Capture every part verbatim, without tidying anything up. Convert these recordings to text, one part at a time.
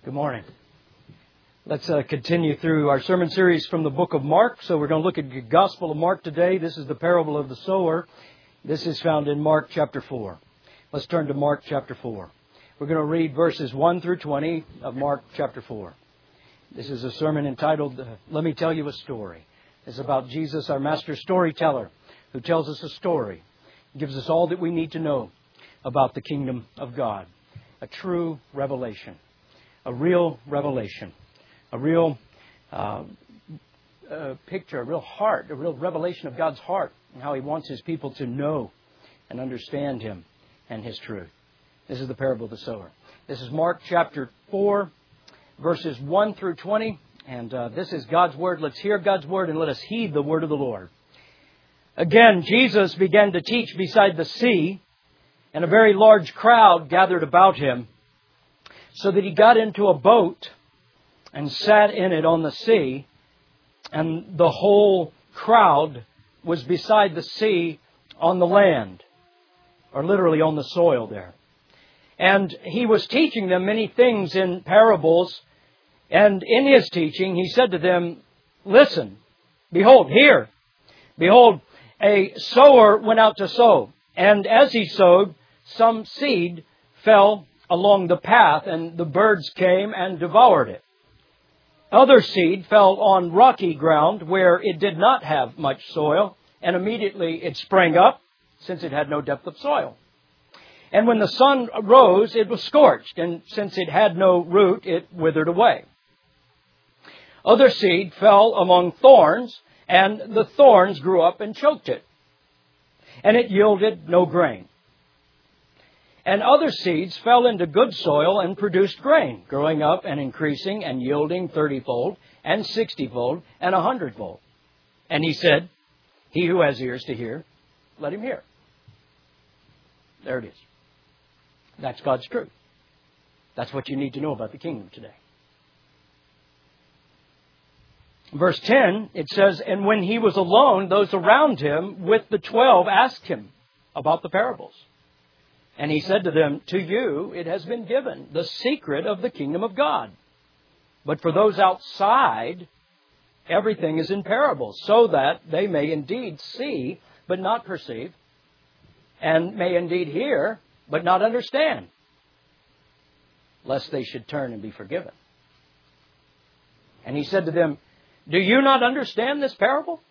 Good morning. Let's uh, continue through our sermon series from the book of Mark. So we're going to look at the Gospel of Mark today. This is the parable of the sower. This is found in Mark chapter four. Let's turn to Mark chapter four. We're going to read verses one through twenty of Mark chapter four. This is a sermon entitled, uh, Let Me Tell You a Story. It's about Jesus, our master storyteller, who tells us a story, gives us all that we need to know about the kingdom of God. A true revelation. A real revelation. A real uh, uh, picture, a real heart, a real revelation of God's heart and how He wants His people to know and understand Him and His truth. This is the parable of the sower. This is Mark chapter four, verses one through twenty. And uh, this is God's Word. Let's hear God's Word and let us heed the Word of the Lord. Again, Jesus began to teach beside the sea, and a very large crowd gathered about Him, so that He got into a boat and sat in it on the sea, and the whole crowd was beside the sea on the land, or literally on the soil there. And He was teaching them many things in parables, and in His teaching He said to them, "Listen, behold, hear, behold, a sower went out to sow, and as he sowed, some seed fell along the path, and the birds came and devoured it. Other seed fell on rocky ground where it did not have much soil, and immediately it sprang up, since it had no depth of soil. And when the sun rose, it was scorched, and since it had no root, it withered away. Other seed fell among thorns, and the thorns grew up and choked it, and it yielded no grain. And other seeds fell into good soil and produced grain, growing up and increasing and yielding thirty-fold and sixty-fold and a hundredfold. And He said, He who has ears to hear, let him hear." There it is. That's God's truth. That's what you need to know about the kingdom today. Verse ten, it says, "And when He was alone, those around Him with the twelve asked Him about the parables. And He said to them, to you it has been given the secret of the kingdom of God. But for those outside, everything is in parables, so that they may indeed see, but not perceive, and may indeed hear, but not understand, lest they should turn and be forgiven. And He said to them, do you not understand this parable?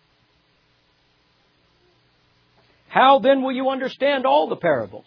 How then will you understand all the parables?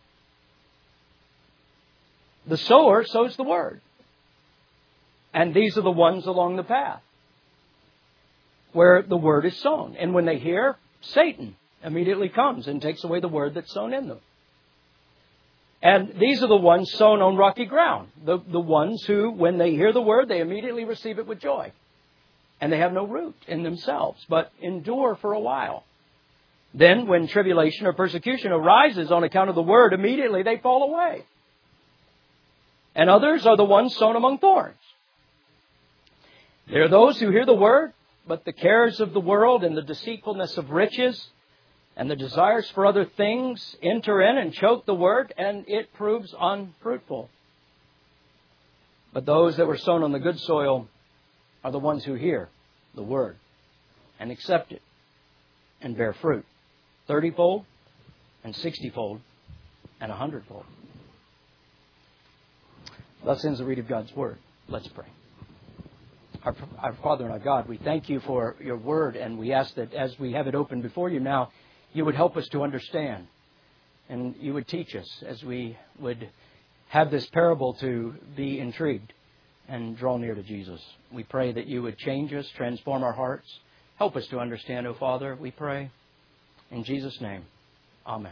The sower sows the word. And these are the ones along the path where the word is sown. And when they hear, Satan immediately comes and takes away the word that's sown in them. And these are the ones sown on rocky ground. The, the ones who, when they hear the word, they immediately receive it with joy. And they have no root in themselves, but endure for a while. Then when tribulation or persecution arises on account of the word, immediately they fall away. And others are the ones sown among thorns. There are those who hear the word, but the cares of the world and the deceitfulness of riches and the desires for other things enter in and choke the word, and it proves unfruitful. But those that were sown on the good soil are the ones who hear the word and accept it and bear fruit, thirty-fold and sixty-fold and a hundredfold. Thus ends the reading of God's Word. Let's pray. Our, our Father and our God, we thank You for Your Word, and we ask that as we have it open before You now, You would help us to understand, and You would teach us as we would have this parable to be intrigued and draw near to Jesus. We pray that You would change us, transform our hearts. Help us to understand, O Father, we pray. In Jesus' name, amen.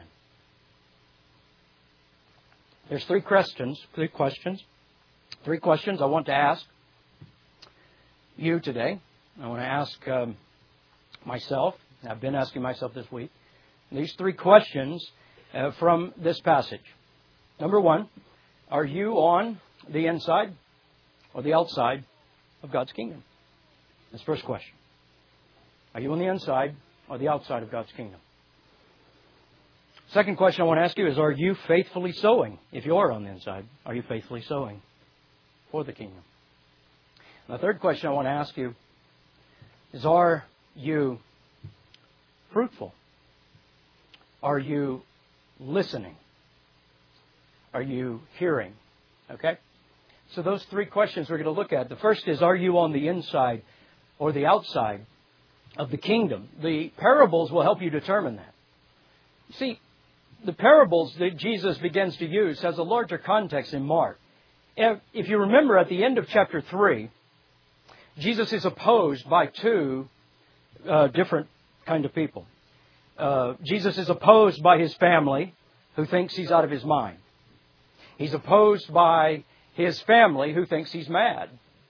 There's three questions, three questions, three questions I want to ask you today. I want to ask um, myself. I've been asking myself this week. These three questions uh, from this passage. Number one, are you on the inside or the outside of God's kingdom? That's the first question. Are you on the inside or the outside of God's kingdom? Second question I want to ask you is, are you faithfully sowing? If you are on the inside, are you faithfully sowing? for the kingdom. And the third question I want to ask you is, are you fruitful? Are you listening? Are you hearing? Okay? So those three questions we're going to look at. The first is, are you on the inside or the outside of the kingdom? The parables will help you determine that. See, the parables that Jesus begins to use has a larger context in Mark. If you remember, at the end of chapter three, Jesus is opposed by two uh, different kind of people. Uh, Jesus is opposed by his family, who thinks he's out of his mind. He's opposed by his family, who thinks he's mad.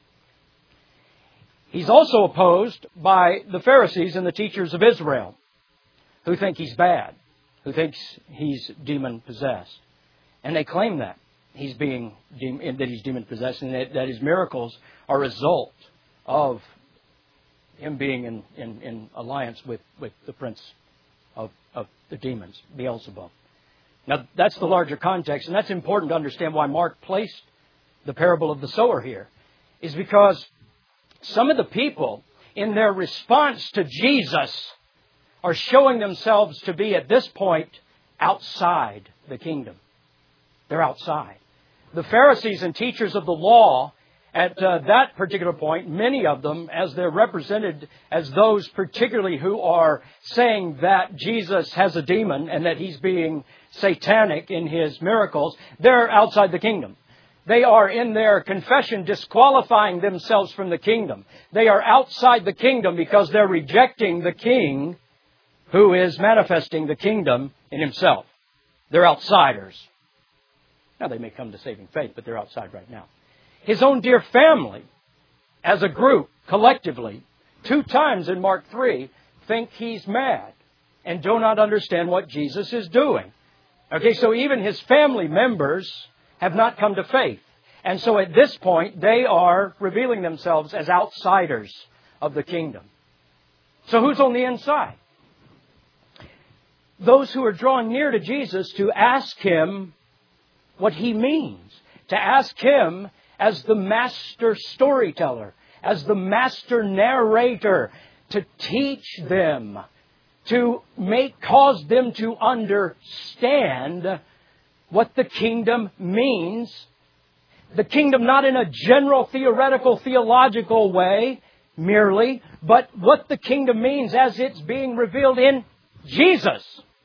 He's also opposed by the Pharisees and the teachers of Israel, who think he's bad, who thinks he's demon-possessed. And they claim that he's being that he's demon-possessed, and that, that his miracles are a result of him being in, in, in alliance with, with the prince of, of the demons, Beelzebub. Now, that's the larger context, and that's important to understand why Mark placed the parable of the sower here, is because some of the people, in their response to Jesus, are showing themselves to be, at this point, outside the kingdom. They're outside. The Pharisees and teachers of the law, at uh, that particular point, many of them, as they're represented as those particularly who are saying that Jesus has a demon and that he's being satanic in his miracles, they're outside the kingdom. They are, in their confession, disqualifying themselves from the kingdom. They are outside the kingdom because they're rejecting the king who is manifesting the kingdom in himself. They're outsiders. Now, they may come to saving faith, but they're outside right now. His own dear family, as a group, collectively, two times in Mark three, think he's mad and do not understand what Jesus is doing. Okay, so even his family members have not come to faith. And so at this point, they are revealing themselves as outsiders of the kingdom. So who's on the inside? Those who are drawing near to Jesus to ask him what he means. To ask him as the master storyteller, as the master narrator, to teach them, to make, cause them to understand what the kingdom means. The kingdom not in a general theoretical theological way merely, but what the kingdom means as it's being revealed in Jesus.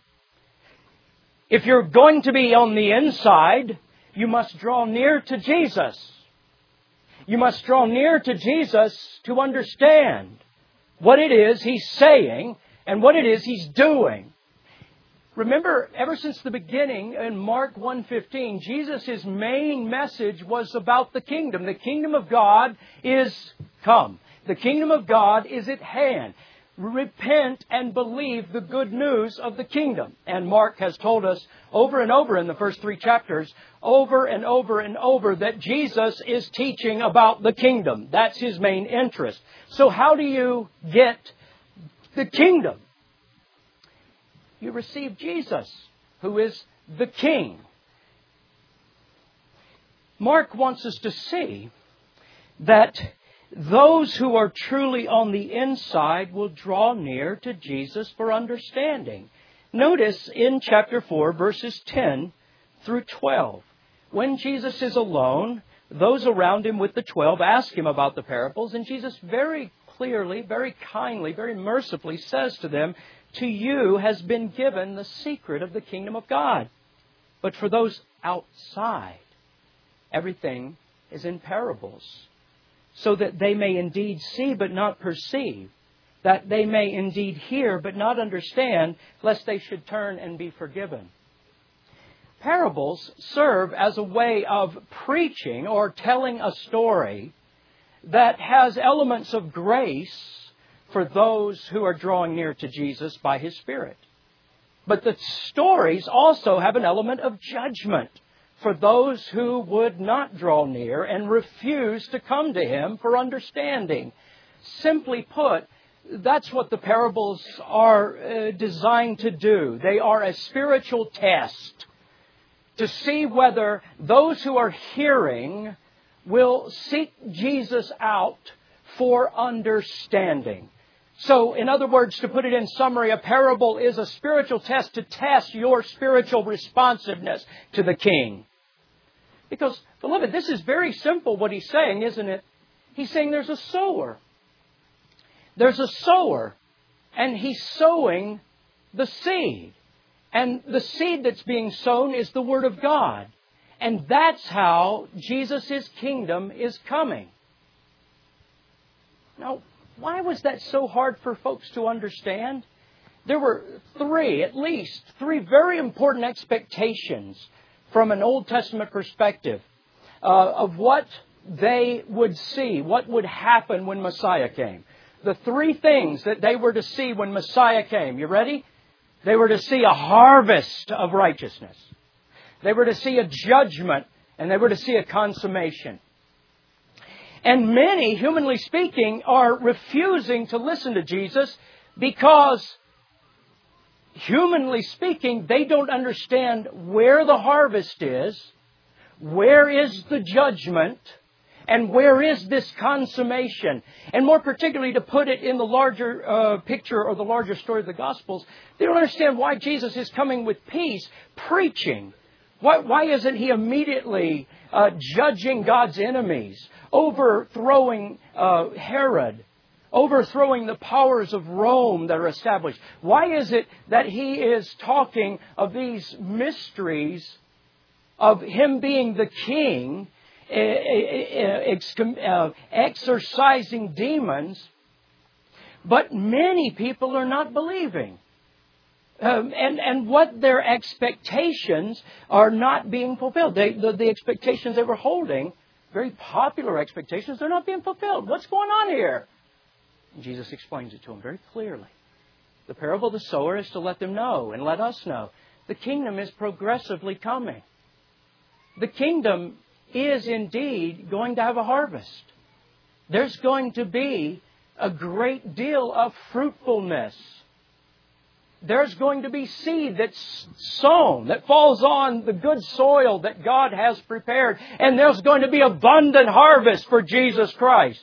If you're going to be on the inside, you must draw near to Jesus. You must draw near to Jesus to understand what it is He's saying and what it is He's doing. Remember, ever since the beginning in Mark one fifteen, Jesus' main message was about the kingdom. The kingdom of God is come. The kingdom of God is at hand. Repent and believe the good news of the kingdom. And Mark has told us over and over in the first three chapters, over and over and over, that Jesus is teaching about the kingdom. That's His main interest. So how do you get the kingdom? You receive Jesus, who is the King. Mark wants us to see that those who are truly on the inside will draw near to Jesus for understanding. Notice in chapter four, verses ten through twelve. When Jesus is alone, those around Him with the twelve ask Him about the parables, and Jesus very clearly, very kindly, very mercifully says to them, "To you has been given the secret of the kingdom of God. But for those outside, everything is in parables, so that they may indeed see but not perceive, that they may indeed hear but not understand, lest they should turn and be forgiven." Parables serve as a way of preaching or telling a story that has elements of grace for those who are drawing near to Jesus by His Spirit. But the stories also have an element of judgment for those who would not draw near and refuse to come to Him for understanding. Simply put, that's what the parables are uh, designed to do. They are a spiritual test to see whether those who are hearing will seek Jesus out for understanding. So, in other words, to put it in summary, a parable is a spiritual test to test your spiritual responsiveness to the King. Because, beloved, this is very simple what he's saying, isn't it? He's saying there's a sower. There's a sower, and he's sowing the seed. And the seed that's being sown is the Word of God. And that's how Jesus' kingdom is coming. Now, why was that so hard for folks to understand? There were three, at least, three very important expectations from an Old Testament perspective uh, of what they would see, what would happen when Messiah came. The three things that they were to see when Messiah came. You ready? They were to see a harvest of righteousness. They were to see a judgment, and they were to see a consummation. And many, humanly speaking, are refusing to listen to Jesus because, humanly speaking, they don't understand where the harvest is, where is the judgment, and where is this consummation. And more particularly, to put it in the larger uh, picture or the larger story of the Gospels, they don't understand why Jesus is coming with peace, preaching. Why, why isn't He immediately uh, judging God's enemies, overthrowing uh, Herod, overthrowing the powers of Rome that are established? Why is it that He is talking of these mysteries of Him being the King, exorcising demons, but many people are not believing? Um, and, and what their expectations are not being fulfilled. They, the, the expectations they were holding, very popular expectations, they're not being fulfilled. What's going on here? And Jesus explains it to them very clearly. The parable of the sower is to let them know and let us know the kingdom is progressively coming. The kingdom is indeed going to have a harvest. There's going to be a great deal of fruitfulness. There's going to be seed that's sown, that falls on the good soil that God has prepared. And there's going to be abundant harvest for Jesus Christ.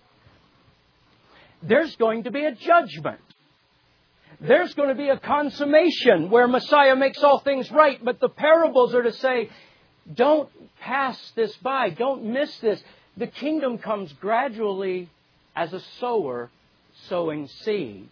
There's going to be a judgment. There's going to be a consummation where Messiah makes all things right. But the parables are to say, don't pass this by. Don't miss this. The kingdom comes gradually as a sower sowing seeds.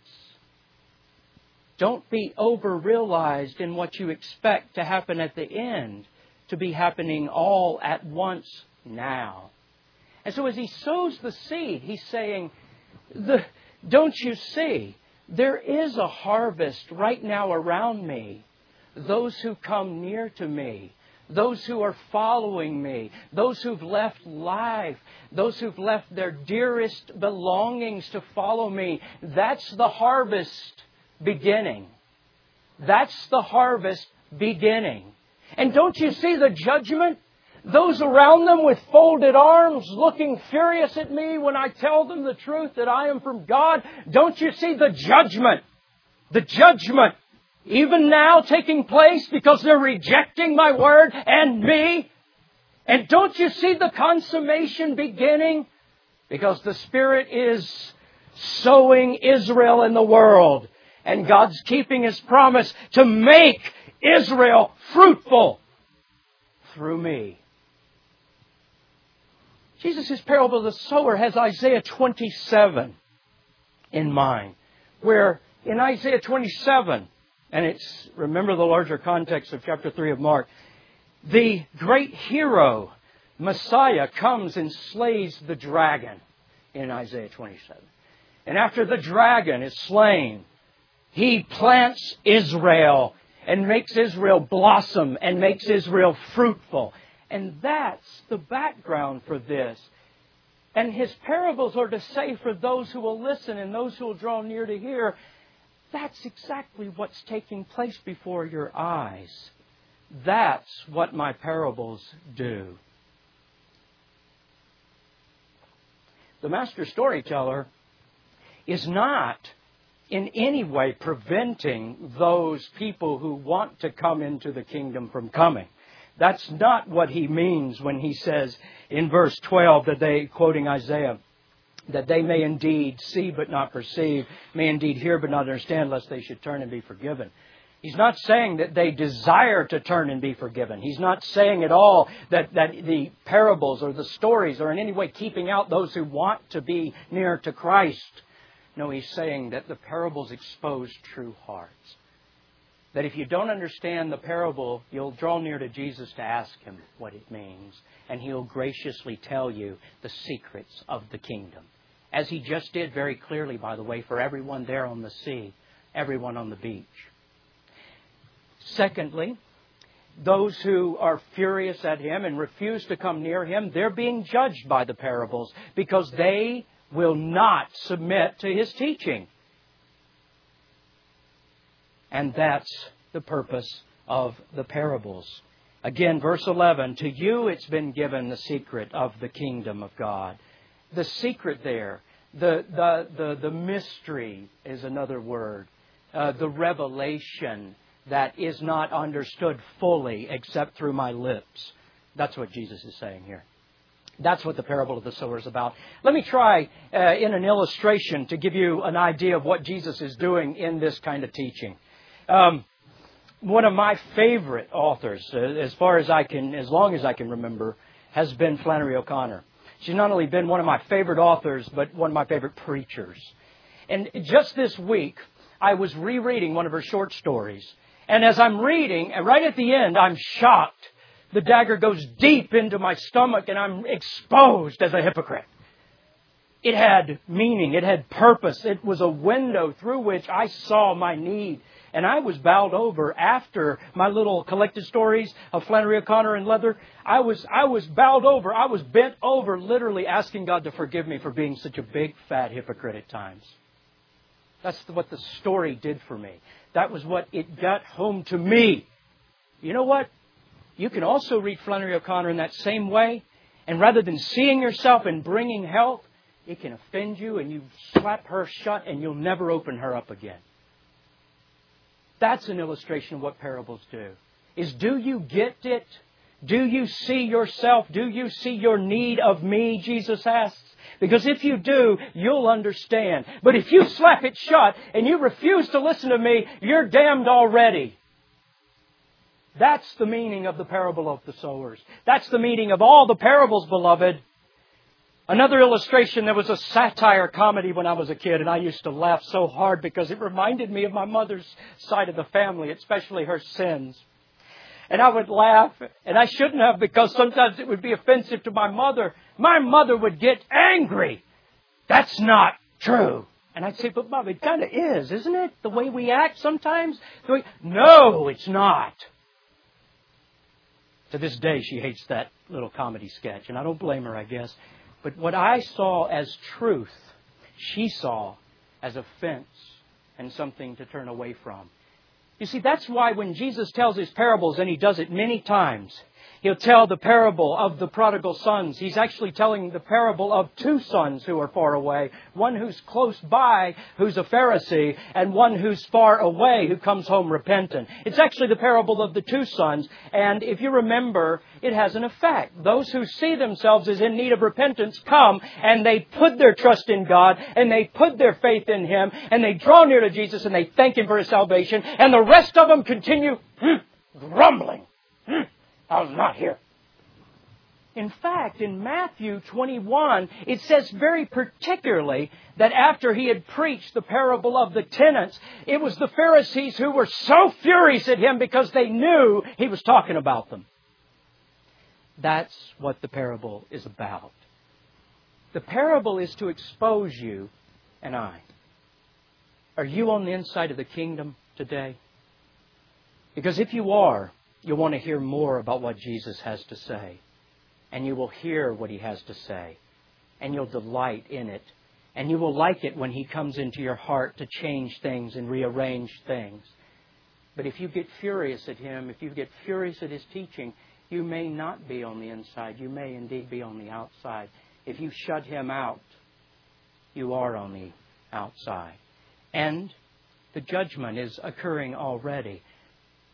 Don't be over-realized in what you expect to happen at the end, to be happening all at once now. And so as He sows the seed, He's saying, the, don't you see, there is a harvest right now around me. Those who come near to me, those who are following me, those who've left life, those who've left their dearest belongings to follow me, that's the harvest beginning. That's the harvest beginning. And don't you see the judgment? Those around them with folded arms looking furious at me when I tell them the truth that I am from God. Don't you see the judgment? The judgment even now taking place because they're rejecting my word and me. And don't you see the consummation beginning? Because the Spirit is sowing Israel in the world. And God's keeping His promise to make Israel fruitful through me. Jesus' parable of the sower has Isaiah twenty-seven in mind. Where in Isaiah twenty-seven, and it's, remember the larger context of chapter three of Mark, the great hero, Messiah, comes and slays the dragon in Isaiah twenty-seven. And after the dragon is slain, He plants Israel and makes Israel blossom and makes Israel fruitful. And that's the background for this. And His parables are to say for those who will listen and those who will draw near to hear, that's exactly what's taking place before your eyes. That's what my parables do. The master storyteller is not in any way preventing those people who want to come into the kingdom from coming. That's not what He means when He says in verse twelve that they, quoting Isaiah, that they may indeed see but not perceive, may indeed hear but not understand, lest they should turn and be forgiven. He's not saying that they desire to turn and be forgiven. He's not saying at all that, that the parables or the stories are in any way keeping out those who want to be near to Christ. No, He's saying that the parables expose true hearts. That if you don't understand the parable, you'll draw near to Jesus to ask Him what it means. And He'll graciously tell you the secrets of the kingdom. As He just did very clearly, by the way, for everyone there on the sea, everyone on the beach. Secondly, those who are furious at Him and refuse to come near Him, they're being judged by the parables because they will not submit to His teaching. And that's the purpose of the parables. Again, verse eleven, to you it's been given the secret of the kingdom of God. The secret there, the, the, the, the mystery is another word. Uh, the revelation that is not understood fully except through my lips. That's what Jesus is saying here. That's what the parable of the sower is about. Let me try uh, in an illustration to give you an idea of what Jesus is doing in this kind of teaching. Um, one of my favorite authors, uh, as far as I can, as long as I can remember, has been Flannery O'Connor. She's not only been one of my favorite authors, but one of my favorite preachers. And just this week, I was rereading one of her short stories. And as I'm reading, and right at the end, I'm shocked. The dagger goes deep into my stomach and I'm exposed as a hypocrite. It had meaning. It had purpose. It was a window through which I saw my need. And I was bowed over after my little collected stories of Flannery O'Connor and leather. I was, I was bowed over. I was bent over, literally asking God to forgive me for being such a big, fat hypocrite at times. That's what the story did for me. That was what it got home to me. You know what? You can also read Flannery O'Connor in that same way. And rather than seeing yourself and bringing health, it can offend you and you slap her shut and you'll never open her up again. That's an illustration of what parables do. Is do you get it? Do you see yourself? Do you see your need of me? Jesus asks. Because if you do, you'll understand. But if you slap it shut and you refuse to listen to me, you're damned already. That's the meaning of the parable of the sowers. That's the meaning of all the parables, beloved. Another illustration, there was a satire comedy when I was a kid, and I used to laugh so hard because it reminded me of my mother's side of the family, especially her sins. And I would laugh, and I shouldn't have because sometimes it would be offensive to my mother. My mother would get angry. That's not true. And I'd say, but Mom, it kind of is, isn't it? The way we act sometimes? The way... No, it's not. To this day, she hates that little comedy sketch, and I don't blame her, I guess. But what I saw as truth, she saw as offense and something to turn away from. You see, that's why when Jesus tells His parables, and He does it many times, He'll tell the parable of the prodigal sons. He's actually telling the parable of two sons who are far away. One who's close by, who's a Pharisee, and one who's far away, who comes home repentant. It's actually the parable of the two sons. And if you remember, it has an effect. Those who see themselves as in need of repentance come and they put their trust in God and they put their faith in Him and they draw near to Jesus and they thank Him for His salvation. And the rest of them continue hmm, grumbling. Hmm. I was not here. In fact, in Matthew twenty-one, it says very particularly that after He had preached the parable of the tenants, it was the Pharisees who were so furious at Him because they knew He was talking about them. That's what the parable is about. The parable is to expose you and I. Are you on the inside of the kingdom today? Because if you are, you'll want to hear more about what Jesus has to say. And you will hear what He has to say. And you'll delight in it. And you will like it when He comes into your heart to change things and rearrange things. But if you get furious at Him, if you get furious at His teaching, you may not be on the inside. You may indeed be on the outside. If you shut Him out, you are on the outside. And the judgment is occurring already.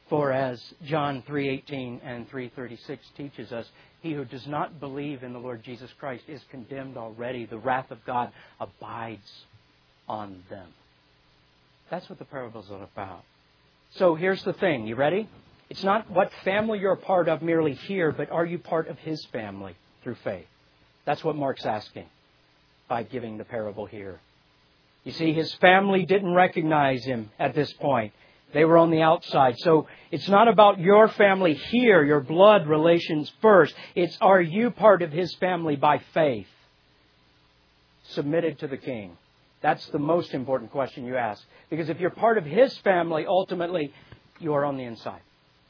For as John three eighteen and three thirty-six teaches us, he who does not believe in the Lord Jesus Christ is condemned already. The wrath of God abides on them. That's what the parable's all about. So here's the thing. You ready? It's not what family you're a part of merely here, but are you part of His family through faith? That's what Mark's asking by giving the parable here. You see, his family didn't recognize him at this point. They were on the outside. So it's not about your family here, your blood relations first. It's, are you part of His family by faith? Submitted to the King. That's the most important question you ask. Because if you're part of His family, ultimately, you are on the inside.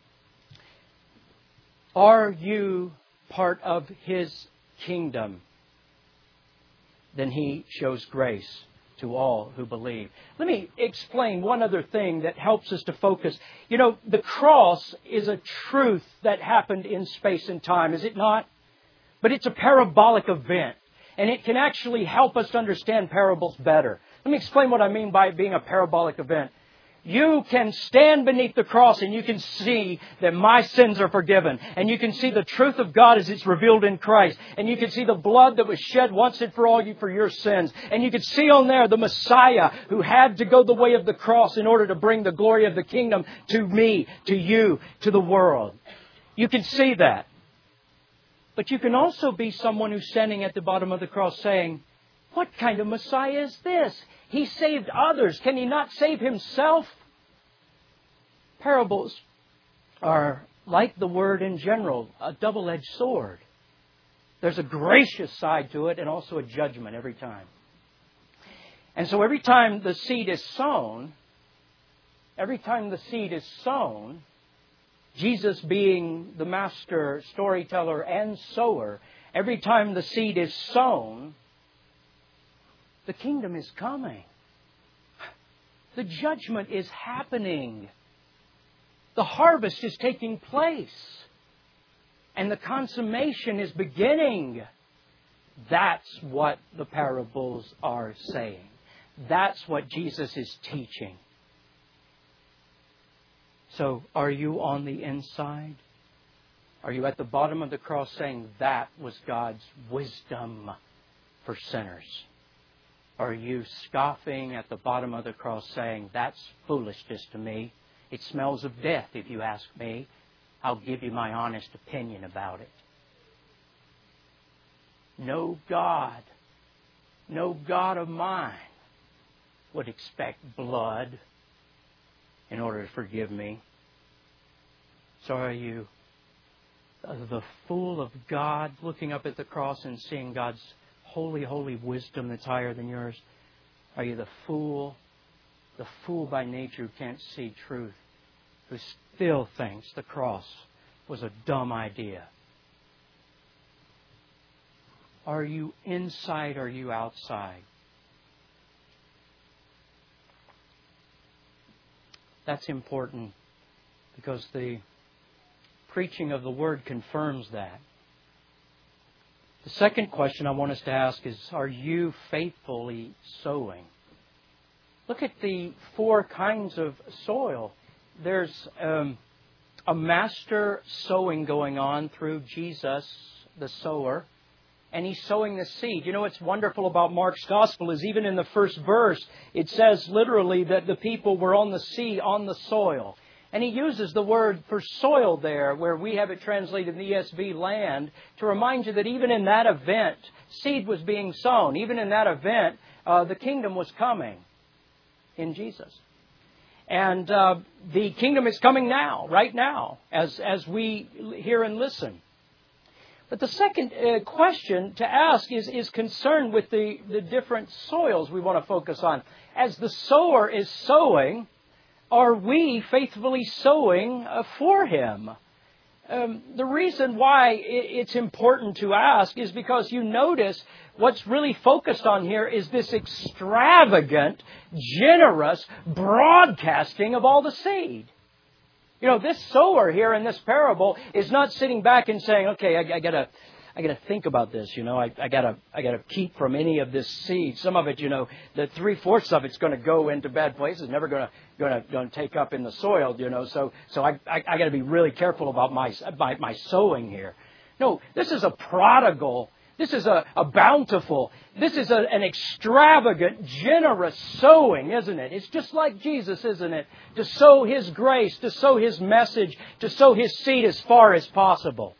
Are you part of His kingdom? Then He shows grace to all who believe. Let me explain one other thing that helps us to focus. You know, the cross is a truth that happened in space and time, is it not? But it's a parabolic event, and it can actually help us to understand parables better. Let me explain what I mean by it being a parabolic event. You can stand beneath the cross and you can see that my sins are forgiven. And you can see the truth of God as it's revealed in Christ. And you can see the blood that was shed once and for all you for your sins. And you can see on there the Messiah who had to go the way of the cross in order to bring the glory of the kingdom to me, to you, to the world. You can see that. But you can also be someone who's standing at the bottom of the cross saying, what kind of Messiah is this? He saved others. Can He not save Himself? Parables are, like the word in general, a double-edged sword. There's a gracious side to it and also a judgment every time. And so every time the seed is sown, every time the seed is sown, Jesus being the master storyteller and sower, every time the seed is sown, the kingdom is coming. The judgment is happening. The harvest is taking place. And the consummation is beginning. That's what the parables are saying. That's what Jesus is teaching. So, are you on the inside? Are you at the bottom of the cross saying that was God's wisdom for sinners? Are you scoffing at the bottom of the cross saying, that's foolishness to me. It smells of death if you ask me. I'll give you my honest opinion about it. No God, no God of mine would expect blood in order to forgive me. So are you the fool of God looking up at the cross and seeing God's holy, holy wisdom that's higher than yours? Are you the fool, the fool by nature who can't see truth, who still thinks the cross was a dumb idea? Are you inside or are you outside? That's important because the preaching of the Word confirms that. The second question I want us to ask is, are you faithfully sowing? Look at the four kinds of soil. There's um, a master sowing going on through Jesus, the sower, and He's sowing the seed. You know what's wonderful about Mark's Gospel is even in the first verse, it says literally that the people were on the seed, on the soil. And he uses the word for soil there, where we have it translated in the E S V, land, to remind you that even in that event, seed was being sown. Even in that event, uh, the kingdom was coming in Jesus. And uh, the kingdom is coming now, right now, as, as we hear and listen. But the second uh, question to ask is, is concerned with the, the different soils we want to focus on. As the sower is sowing, are we faithfully sowing for Him? Um, the reason why it's important to ask is because you notice what's really focused on here is this extravagant, generous broadcasting of all the seed. You know, this sower here in this parable is not sitting back and saying, okay, I, I gotta, I got to think about this. You know, I, I got to I got to keep from any of this seed. Some of it, you know, the three fourths of it's going to go into bad places, never going to going to going to take up in the soil. You know, so so I I, I got to be really careful about my, my my sowing here. No, this is a prodigal. This is a, a bountiful. This is a, an extravagant, generous sowing, isn't it? It's just like Jesus, isn't it? To sow His grace, to sow His message, to sow His seed as far as possible.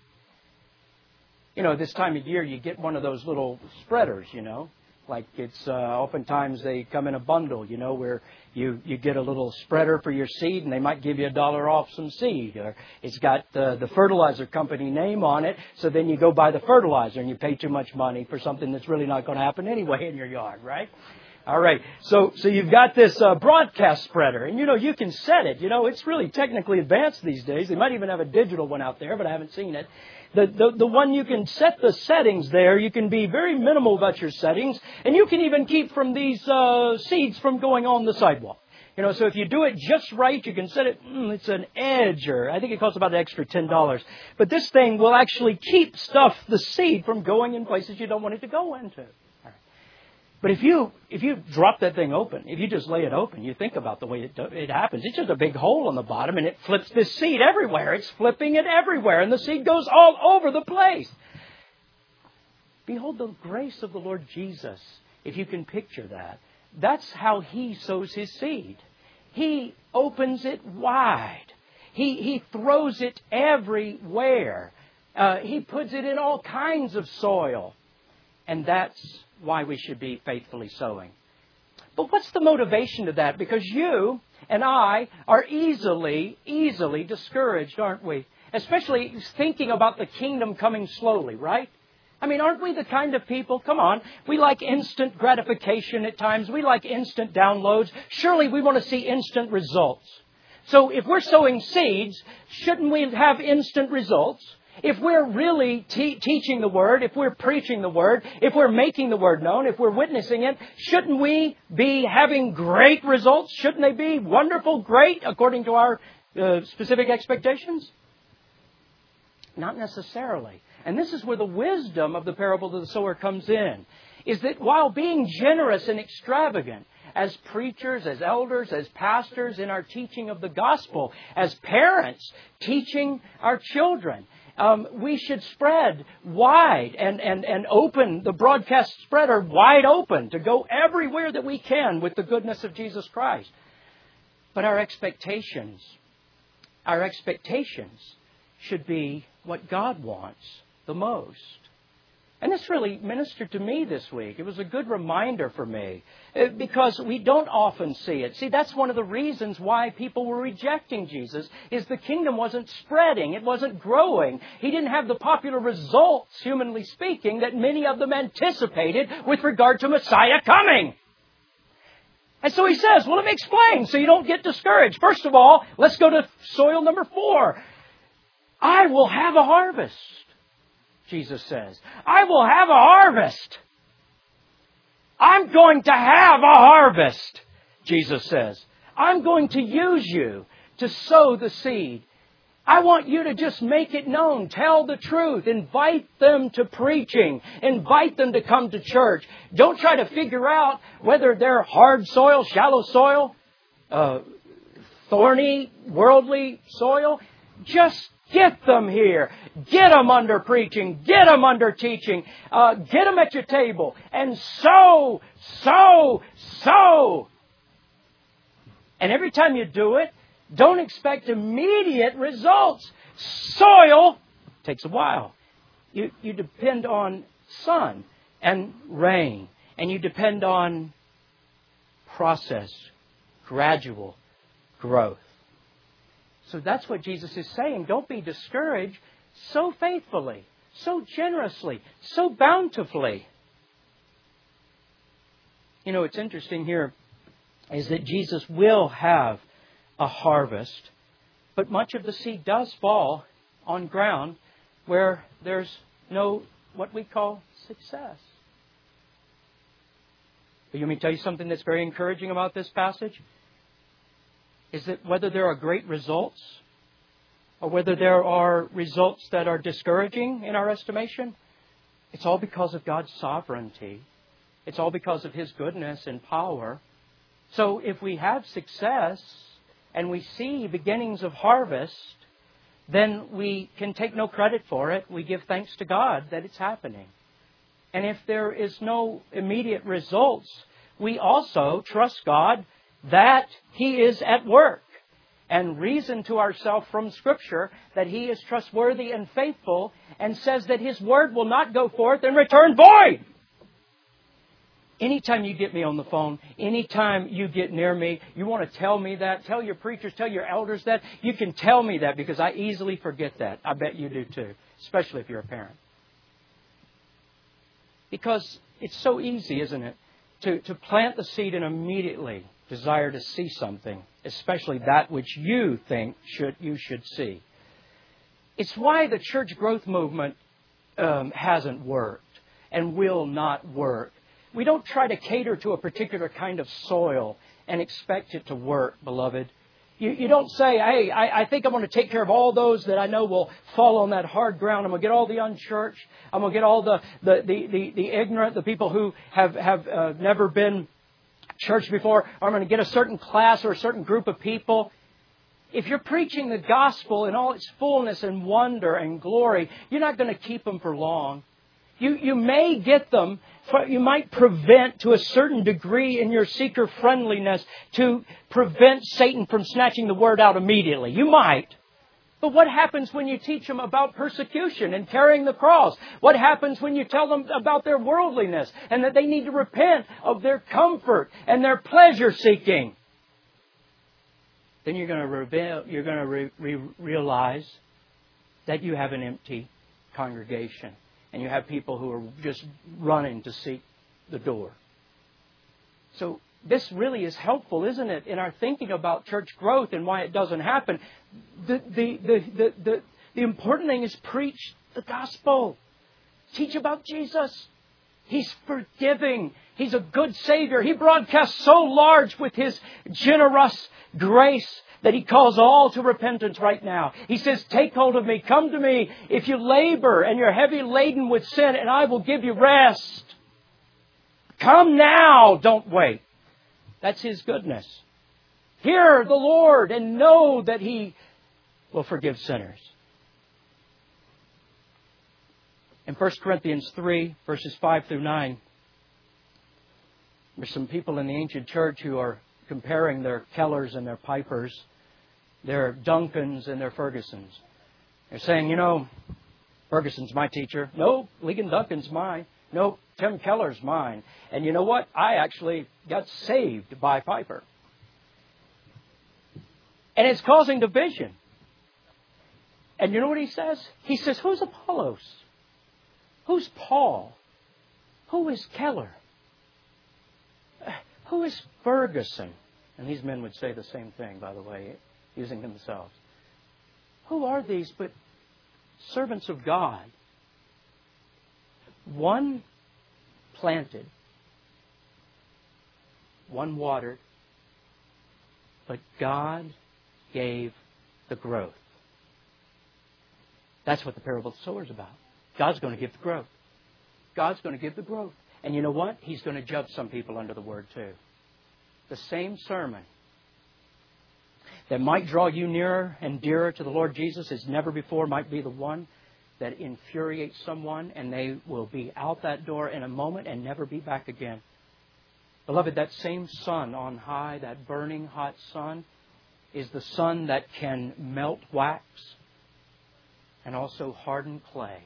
You know, this time of year you get one of those little spreaders, you know. Like it's uh, oftentimes they come in a bundle, you know, where you, you get a little spreader for your seed and they might give you a dollar off some seed. Or it's got the, the fertilizer company name on it, so then you go buy the fertilizer and you pay too much money for something that's really not going to happen anyway in your yard, right? All right, so so you've got this uh, broadcast spreader, and you know, you can set it. You know, it's really technically advanced these days. They might even have a digital one out there, but I haven't seen it. The, the the one you can set the settings there. You can be very minimal about your settings, and you can even keep from these uh, seeds from going on the sidewalk. You know, so if you do it just right, you can set it. Mm, it's an edge, or I think it costs about an extra ten dollars. But this thing will actually keep stuff, the seed, from going in places you don't want it to go into. But if you if you drop that thing open, if you just lay it open, you think about the way it, it happens. It's just a big hole on the bottom, and it flips this seed everywhere. It's flipping it everywhere, and the seed goes all over the place. Behold the grace of the Lord Jesus, if you can picture that. That's how He sows His seed. He opens it wide. He, he throws it everywhere. Uh, he puts it in all kinds of soil. And that's why we should be faithfully sowing. But what's the motivation to that? Because you and I are easily, easily discouraged, aren't we? Especially thinking about the kingdom coming slowly, right? I mean, aren't we the kind of people, come on, we like instant gratification at times. We like instant downloads. Surely we want to see instant results. So if we're sowing seeds, shouldn't we have instant results? If we're really te- teaching the Word, if we're preaching the Word, if we're making the Word known, if we're witnessing it, shouldn't we be having great results? Shouldn't they be wonderful, great, according to our uh, specific expectations? Not necessarily. And this is where the wisdom of the parable of the sower comes in, is that while being generous and extravagant, as preachers, as elders, as pastors in our teaching of the gospel, as parents teaching our children, Um, we should spread wide and, and, and open the broadcast spreader wide open to go everywhere that we can with the goodness of Jesus Christ. But our expectations, our expectations should be what God wants the most. And this really ministered to me this week. It was a good reminder for me because we don't often see it. See, that's one of the reasons why people were rejecting Jesus, is the kingdom wasn't spreading. It wasn't growing. He didn't have the popular results, humanly speaking, that many of them anticipated with regard to Messiah coming. And so he says, well, let me explain so you don't get discouraged. First of all, let's go to soil number four. I will have a harvest. Jesus says, I will have a harvest. I'm going to have a harvest, Jesus says. I'm going to use you to sow the seed. I want you to just make it known. Tell the truth. Invite them to preaching. Invite them to come to church. Don't try to figure out whether they're hard soil, shallow soil, uh, thorny, worldly soil. Just get them here. Get them under preaching. Get them under teaching. Uh, get them at your table. And sow, sow, sow. And every time you do it, don't expect immediate results. Soil takes a while. You, you depend on sun and rain. And you depend on process, gradual growth. So that's what Jesus is saying. Don't be discouraged. Sow faithfully, so generously, so bountifully. You know, it's interesting here is that Jesus will have a harvest, but much of the seed does fall on ground where there's no, what we call, success. But you want me to tell you something that's very encouraging about this passage? Is that whether there are great results or whether there are results that are discouraging in our estimation, It's all because of God's sovereignty. It's all because of His goodness and power. So if we have success and we see beginnings of harvest, then we can take no credit for it. We give thanks to God that it's happening. And if there is no immediate results, we also trust God that He is at work, and reason to ourselves from Scripture that He is trustworthy and faithful, and says that His word will not go forth and return void. Anytime you get me on the phone, anytime you get near me, you want to tell me that, tell your preachers, tell your elders that, you can tell me that, because I easily forget that. I bet you do too, especially if you're a parent. Because it's so easy, isn't it, to, to plant the seed and immediately desire to see something, especially that which you think should you should see. It's why the church growth movement um, hasn't worked and will not work. We don't try to cater to a particular kind of soil and expect it to work, beloved. You, you don't say, hey, I, I think I'm going to take care of all those that I know will fall on that hard ground. I'm going to get all the unchurched. I'm going to get all the, the, the, the, the ignorant, the people who have, have uh, never been church before. I'm going to get a certain class or a certain group of people. If you're preaching the gospel in all its fullness and wonder and glory, you're not going to keep them for long. You, you may get them, you might prevent to a certain degree in your seeker friendliness to prevent Satan from snatching the word out immediately. You might. But what happens when you teach them about persecution and carrying the cross? What happens when you tell them about their worldliness and that they need to repent of their comfort and their pleasure seeking? Then you're going to reveal, you're going to re- re- realize that you have an empty congregation. And you have people who are just running to seek the door. So this really is helpful, isn't it, in our thinking about church growth and why it doesn't happen. The, the, the, the, the, the important thing is preach the gospel. Teach about Jesus. He's forgiving. He's a good Savior. He broadcasts so large with His generous grace that He calls all to repentance right now. He says, take hold of me, come to me if you labor and you're heavy laden with sin, and I will give you rest. Come now, don't wait. That's His goodness. Hear the Lord and know that He will forgive sinners. In First Corinthians three, verses five through nine, there's some people in the ancient church who are comparing their Kellers and their Pipers, their Duncans and their Fergusons. They're saying, you know, Ferguson's my teacher. No, Ligon Duncan's mine. No, Tim Keller's mine. And you know what? I actually got saved by Piper. And it's causing division. And you know what he says? He says, who's Apollos? Who's Paul? Who is Keller? Who is Ferguson? And these men would say the same thing, by the way, using themselves. Who are these but servants of God? One planted, one watered, but God gave the growth. That's what the parable of the sower is about. God's going to give the growth. God's going to give the growth. And you know what? He's going to judge some people under the Word too. The same sermon that might draw you nearer and dearer to the Lord Jesus as never before might be the one that infuriates someone, and they will be out that door in a moment and never be back again. Beloved, that same sun on high, that burning hot sun, is the sun that can melt wax and also harden clay.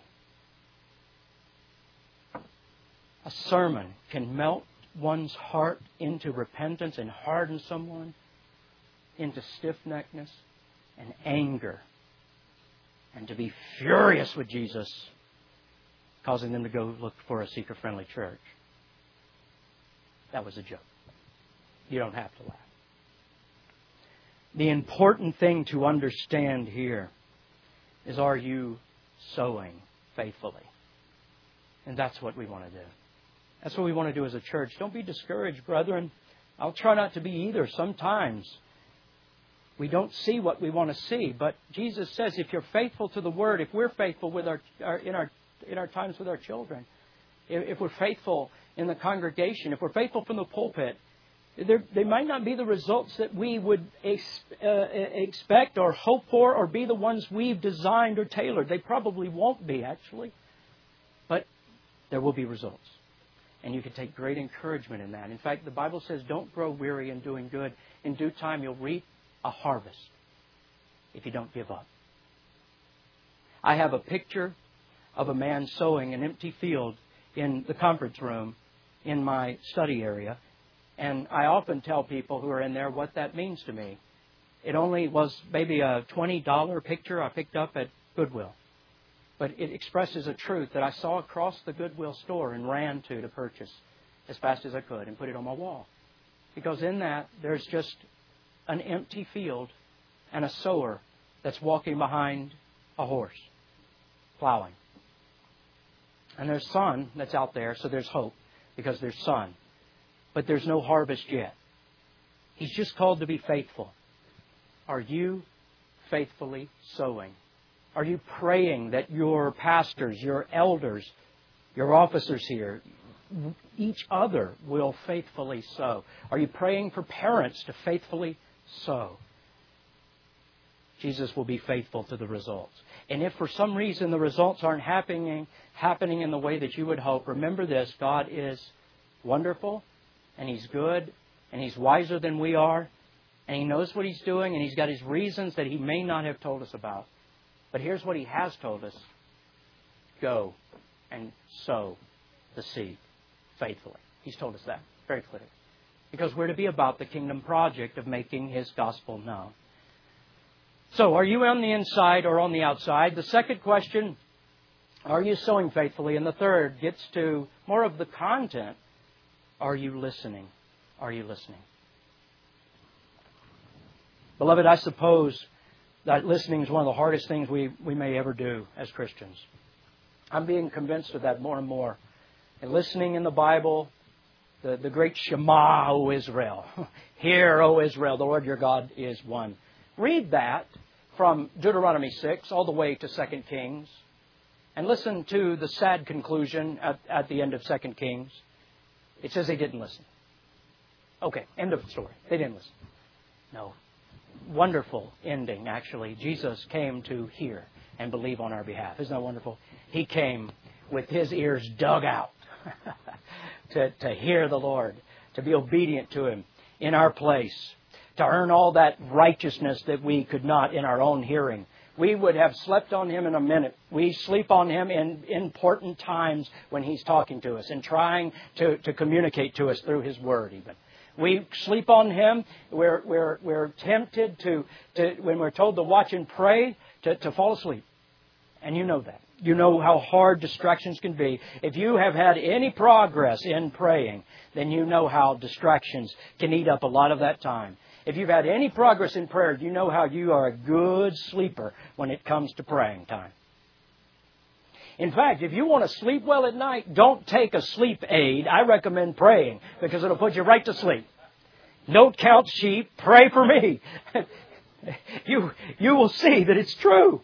A sermon can melt one's heart into repentance and harden someone into stiff-neckedness and anger and to be furious with Jesus, causing them to go look for a seeker-friendly church. That was a joke. You don't have to laugh. The important thing to understand here is, are you sowing faithfully? And that's what we want to do. That's what we want to do as a church. Don't be discouraged, brethren. I'll try not to be either. Sometimes we don't see what we want to see. But Jesus says if you're faithful to the Word, if we're faithful with our, our in our in our times with our children, if, if we're faithful in the congregation, if we're faithful from the pulpit, there, they might not be the results that we would ex, uh, expect or hope for or be the ones we've designed or tailored. They probably won't be, actually. But there will be results. And you can take great encouragement in that. In fact, the Bible says, don't grow weary in doing good. In due time, you'll reap a harvest if you don't give up. I have a picture of a man sowing an empty field in the conference room in my study area. And I often tell people who are in there what that means to me. It only was maybe a twenty dollars picture I picked up at Goodwill. But it expresses a truth that I saw across the Goodwill store and ran to to purchase as fast as I could and put it on my wall. Because in that, there's just an empty field and a sower that's walking behind a horse, plowing. And there's sun that's out there, so there's hope because there's sun. But there's no harvest yet. He's just called to be faithful. Are you faithfully sowing? Are you praying that your pastors, your elders, your officers here, each other will faithfully sow? Are you praying for parents to faithfully sow? Jesus will be faithful to the results. And if for some reason the results aren't happening, happening in the way that you would hope, remember this: God is wonderful, and He's good, and He's wiser than we are, and He knows what He's doing, and He's got His reasons that He may not have told us about. But here's what He has told us. Go and sow the seed faithfully. He's told us that very clearly. Because we're to be about the kingdom project of making His gospel known. So, are you on the inside or on the outside? The second question, are you sowing faithfully? And the third gets to more of the content. Are you listening? Are you listening? Beloved, I suppose that listening is one of the hardest things we, we may ever do as Christians. I'm being convinced of that more and more. And listening in the Bible, the, the great Shema, O Israel. Hear, O Israel, the Lord your God is one. Read that from Deuteronomy six all the way to Second Kings. And listen to the sad conclusion at, at the end of Second Kings. It says they didn't listen. Okay, end of the story. They didn't listen. No. Wonderful ending, actually. Jesus came to hear and believe on our behalf. Isn't that wonderful? He came with His ears dug out to, to hear the Lord, to be obedient to Him in our place, to earn all that righteousness that we could not in our own hearing. We would have slept on Him in a minute. We sleep on Him in important times when He's talking to us and trying to, to communicate to us through His Word even. We sleep on Him. We're, we're, we're tempted to, to, when we're told to watch and pray, to, to fall asleep. And you know that. You know how hard distractions can be. If you have had any progress in praying, then you know how distractions can eat up a lot of that time. If you've had any progress in prayer, you know how you are a good sleeper when it comes to praying time. In fact, if you want to sleep well at night, don't take a sleep aid. I recommend praying because it'll put you right to sleep. Don't count sheep. Pray for me. you, you will see that it's true.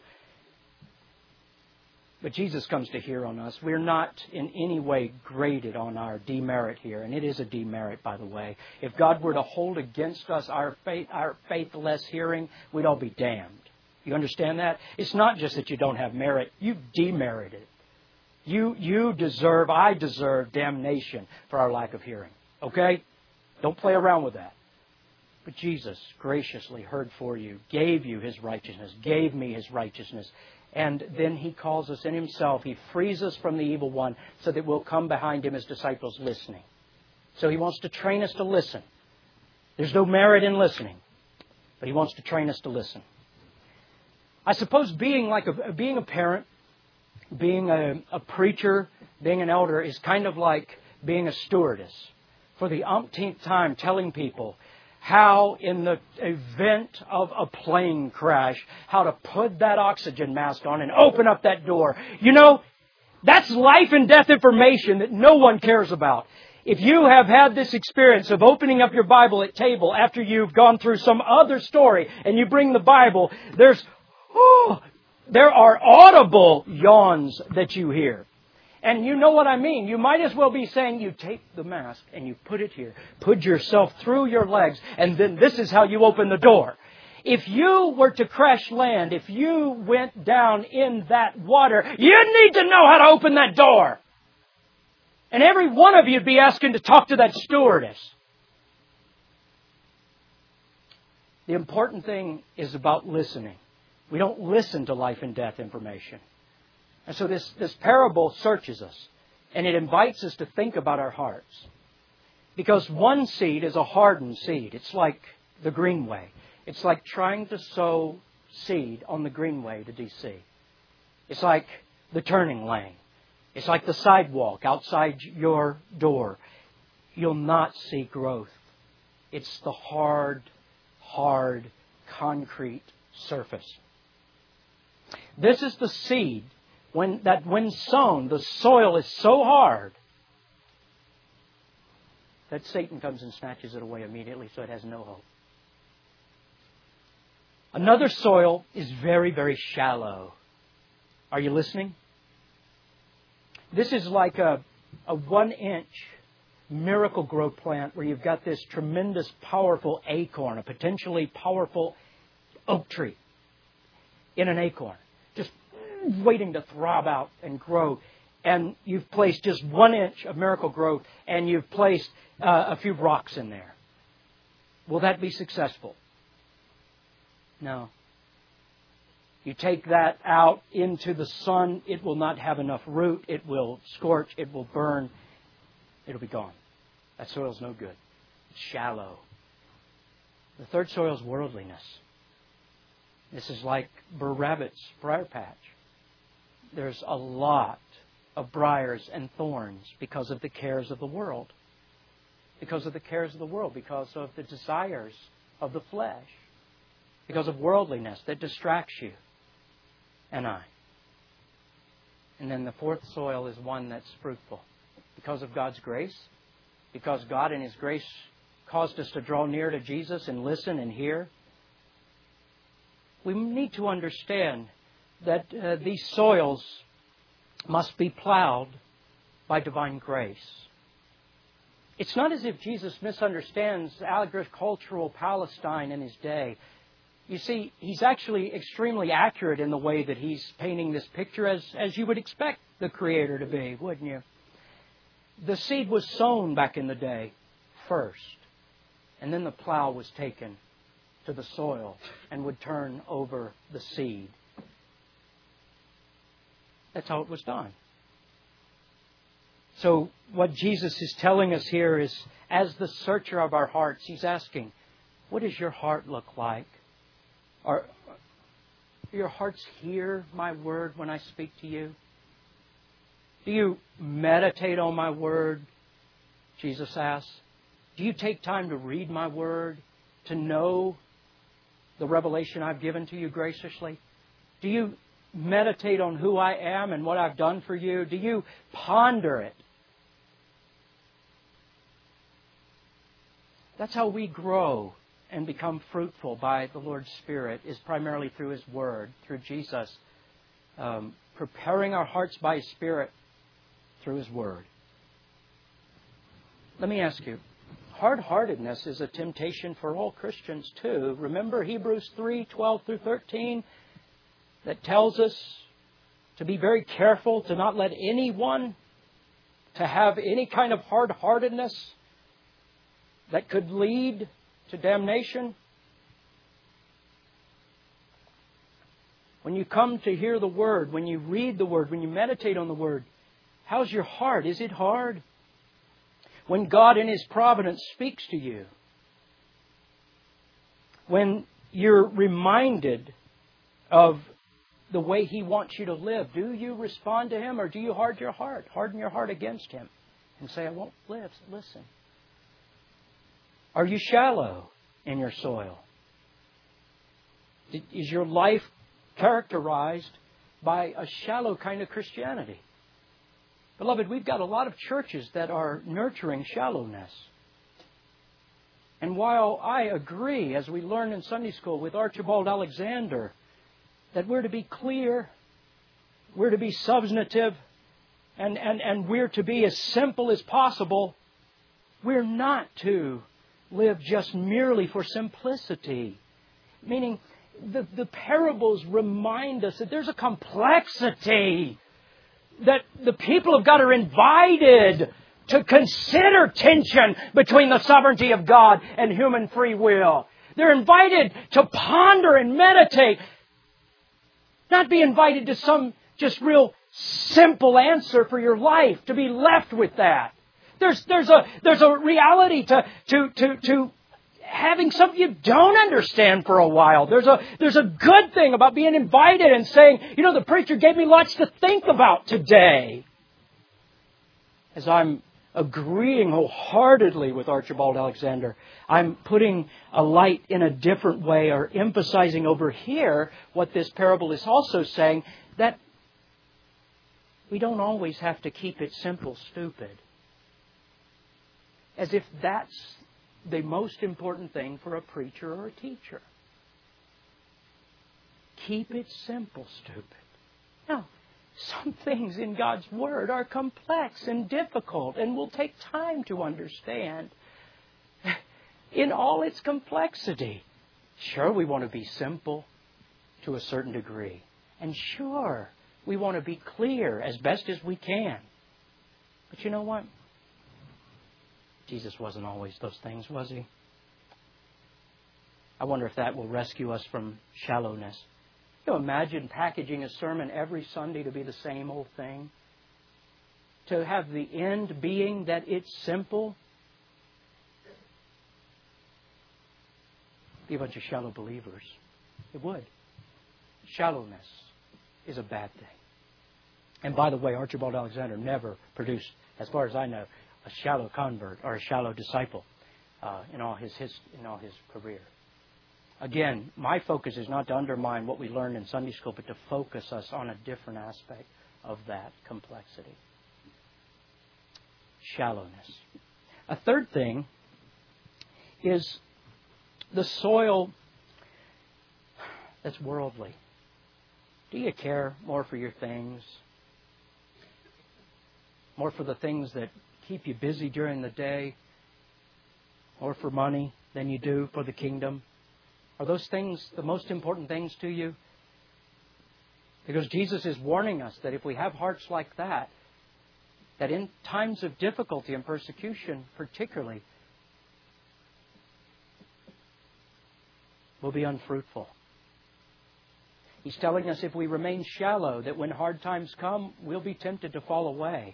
But Jesus comes to hear on us. We're not in any way graded on our demerit here. And it is a demerit, by the way. If God were to hold against us our faith, our faithless hearing, we'd all be damned. You understand that? It's not just that you don't have merit. You've demerited. You, you deserve, I deserve damnation for our lack of hearing. Okay? Don't play around with that. But Jesus graciously heard for you, gave you His righteousness, gave me His righteousness. And then He calls us in Himself. He frees us from the evil one so that we'll come behind Him as disciples listening. So He wants to train us to listen. There's no merit in listening, but He wants to train us to listen. I suppose being like a, being a parent, being a, a preacher, being an elder is kind of like being a stewardess. For the umpteenth time telling people how in the event of a plane crash, how to put that oxygen mask on and open up that door. You know, that's life and death information that no one cares about. If you have had this experience of opening up your Bible at table after you've gone through some other story and you bring the Bible, there's, oh, There are audible yawns that you hear. And you know what I mean. You might as well be saying, you take the mask and you put it here. Put yourself through your legs, and then this is how you open the door. If you were to crash land, if you went down in that water, you need to know how to open that door. And every one of you would be asking to talk to that stewardess. The important thing is about listening. We don't listen to life and death information. And so this, this parable searches us. And it invites us to think about our hearts. Because one seed is a hardened seed. It's like the greenway. It's like trying to sow seed on the greenway to D C. It's like the turning lane. It's like the sidewalk outside your door. You'll not see growth. It's the hard, hard, concrete surface. This is the seed when, that when sown, the soil is so hard that Satan comes and snatches it away immediately, so it has no hope. Another soil is very, very shallow. Are you listening? This is like a, a one-inch miracle grow plant where you've got this tremendous, powerful acorn, a potentially powerful oak tree in an acorn, just waiting to throb out and grow. And you've placed just one inch of miracle growth, and you've placed uh, a few rocks in there. Will that be successful? No. You take that out into the sun, it will not have enough root. It will scorch. It will burn. It'll be gone. That soil's no good. It's shallow. The third soil is worldliness. This is like Burr Rabbit's briar patch. There's a lot of briars and thorns because of the cares of the world. Because of the cares of the world. Because of the desires of the flesh. Because of worldliness that distracts you and I. And then the fourth soil is one that's fruitful. Because of God's grace. Because God in His grace caused us to draw near to Jesus and listen and hear. We need to understand that uh, these soils must be plowed by divine grace. It's not as if Jesus misunderstands agricultural Palestine in His day. You see, He's actually extremely accurate in the way that He's painting this picture, as, as you would expect the Creator to be, wouldn't you? The seed was sown back in the day first, and then the plow was taken to the soil and would turn over the seed. That's how it was done. So what Jesus is telling us here is, as the searcher of our hearts, He's asking, what does your heart look like? Are your hearts hear my word when I speak to you? Do you meditate on my word? Jesus asks. Do you take time to read my word, to know the revelation I've given to you graciously? Do you meditate on who I am and what I've done for you? Do you ponder it? That's how we grow and become fruitful by the Lord's Spirit, is primarily through His Word, through Jesus, um, preparing our hearts by His Spirit through His Word. Let me ask you, hard-heartedness is a temptation for all Christians too. Remember Hebrews three, twelve through thirteen, that tells us to be very careful to not let anyone to have any kind of hard-heartedness that could lead to damnation. When you come to hear the Word, when you read the Word, when you meditate on the Word, how's your heart? Is it hard? When God in His providence speaks to you, when you're reminded of the way He wants you to live, do you respond to Him, or do you harden your heart, harden your heart against Him and say, I won't live, listen? Are you shallow in your soil? Is your life characterized by a shallow kind of Christianity? Beloved, we've got a lot of churches that are nurturing shallowness. And while I agree, as we learned in Sunday school with Archibald Alexander, that we're to be clear, we're to be substantive, and, and, and we're to be as simple as possible. We're not to live just merely for simplicity. Meaning, the, the parables remind us that there's a complexity, that the people of God are invited to consider tension between the sovereignty of God and human free will. They're invited to ponder and meditate, not be invited to some just real simple answer for your life, to be left with that. There's, there's, a, there's a reality to, to, to, to having something you don't understand for a while. There's a, there's a good thing about being invited and saying, you know, the preacher gave me lots to think about today. As I'm agreeing wholeheartedly with Archibald Alexander, I'm putting a light in a different way, or emphasizing over here what this parable is also saying, that we don't always have to keep it simple, stupid. As if that's the most important thing for a preacher or a teacher. Keep it simple, stupid. No. Some things in God's Word are complex and difficult and will take time to understand in all its complexity. Sure, we want to be simple to a certain degree. And sure, we want to be clear as best as we can. But you know what? Jesus wasn't always those things, was He? I wonder if that will rescue us from shallowness. You know, imagine packaging a sermon every Sunday to be the same old thing. To have the end being that it's simple. Be a bunch of shallow believers. It would. Shallowness is a bad thing. And by the way, Archibald Alexander never produced, as far as I know, a shallow convert or a shallow disciple uh, in all his, his in all his career. Again, my focus is not to undermine what we learned in Sunday school, but to focus us on a different aspect of that complexity. Shallowness. A third thing is the soil that's worldly. Do you care more for your things? More for the things that keep you busy during the day? More for money than you do for the kingdom? Are those things the most important things to you? Because Jesus is warning us that if we have hearts like that, that in times of difficulty and persecution particularly, we'll be unfruitful. He's telling us if we remain shallow, that when hard times come, we'll be tempted to fall away.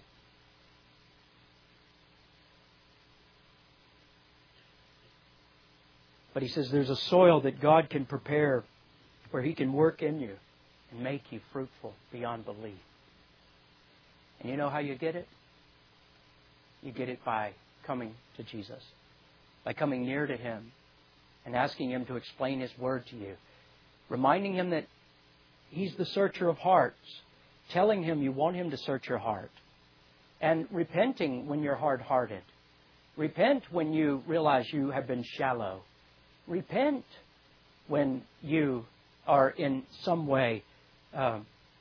But He says there's a soil that God can prepare where He can work in you and make you fruitful beyond belief. And you know how you get it? You get it by coming to Jesus. By coming near to Him and asking Him to explain His Word to you. Reminding Him that He's the searcher of hearts. Telling Him you want Him to search your heart. And repenting when you're hard-hearted. Repent when you realize you have been shallow. Repent when you are in some way uh,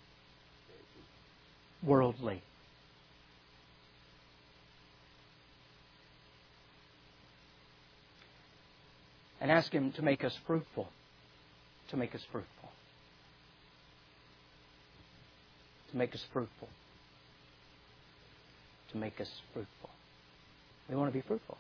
worldly. And ask Him to make us fruitful. To make us fruitful. To make us fruitful. To make us fruitful. We want to be fruitful.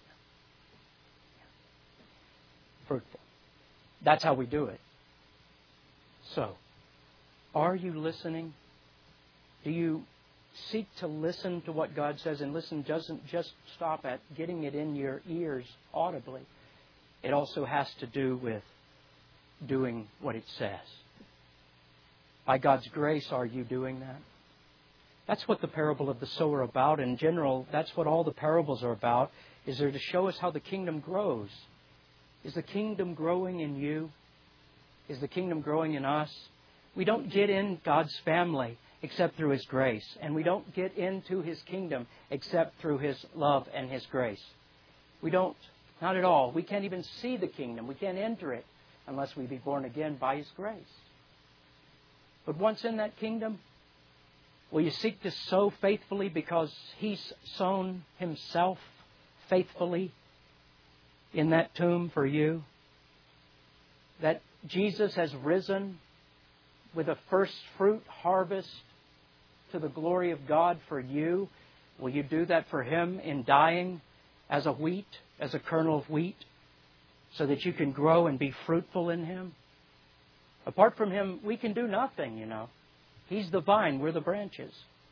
Fruitful. That's how we do it. So, are you listening? Do you seek to listen to what God says? And listen doesn't just stop at getting it in your ears audibly. It also has to do with doing what it says. By God's grace, are you doing that? That's what the parable of the sower are about. In general, that's what all the parables are about. Is there to show us how the kingdom grows. Is the kingdom growing in you? Is the kingdom growing in us? We don't get in God's family except through His grace. And we don't get into His kingdom except through His love and His grace. We don't, not at all. We can't even see the kingdom. We can't enter it unless we be born again by His grace. But once in that kingdom, will you seek to sow faithfully because He's sown Himself faithfully in that tomb for you? That Jesus has risen with a first fruit harvest to the glory of God for you. Will you do that for Him in dying as a wheat, as a kernel of wheat, so that you can grow and be fruitful in Him? Apart from Him, we can do nothing, you know. He's the vine, we're the branches.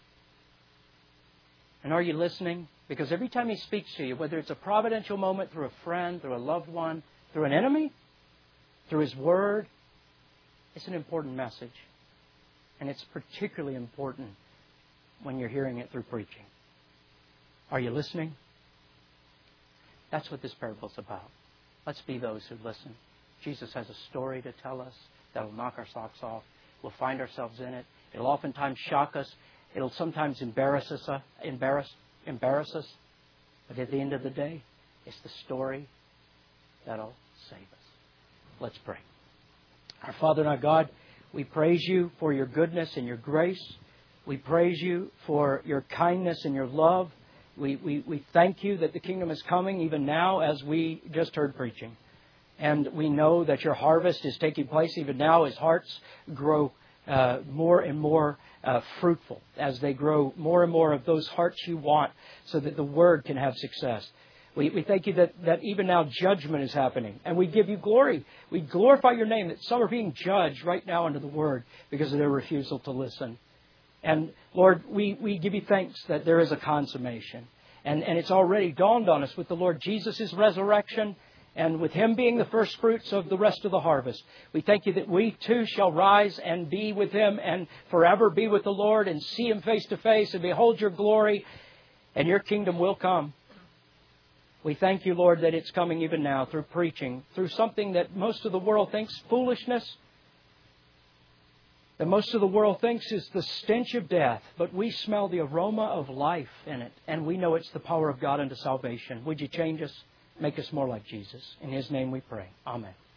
And are you listening? Because every time He speaks to you, whether it's a providential moment through a friend, through a loved one, through an enemy, through His Word, it's an important message. And it's particularly important when you're hearing it through preaching. Are you listening? That's what this parable is about. Let's be those who listen. Jesus has a story to tell us that will knock our socks off. We'll find ourselves in it. It'll oftentimes shock us. It'll sometimes embarrass us, uh, embarrass, embarrass us. But at the end of the day, it's the story that'll save us. Let's pray. Our Father and our God, we praise You for Your goodness and Your grace. We praise You for Your kindness and Your love. We, we, we thank You that the kingdom is coming even now as we just heard preaching. And we know that Your harvest is taking place even now as hearts grow uh, more and more uh, fruitful, as they grow more and more of those hearts You want so that the Word can have success. We, we thank You that, that even now judgment is happening. And we give You glory. We glorify Your name that some are being judged right now under the Word because of their refusal to listen. And Lord, we, we give You thanks that there is a consummation. And, and it's already dawned on us with the Lord Jesus' resurrection and with Him being the first fruits of the rest of the harvest. We thank You that we too shall rise and be with Him and forever be with the Lord and see Him face to face and behold Your glory, and Your kingdom will come. We thank You, Lord, that it's coming even now through preaching, through something that most of the world thinks foolishness, that most of the world thinks is the stench of death, but we smell the aroma of life in it, and we know it's the power of God unto salvation. Would You change us, make us more like Jesus? In His name we pray. Amen.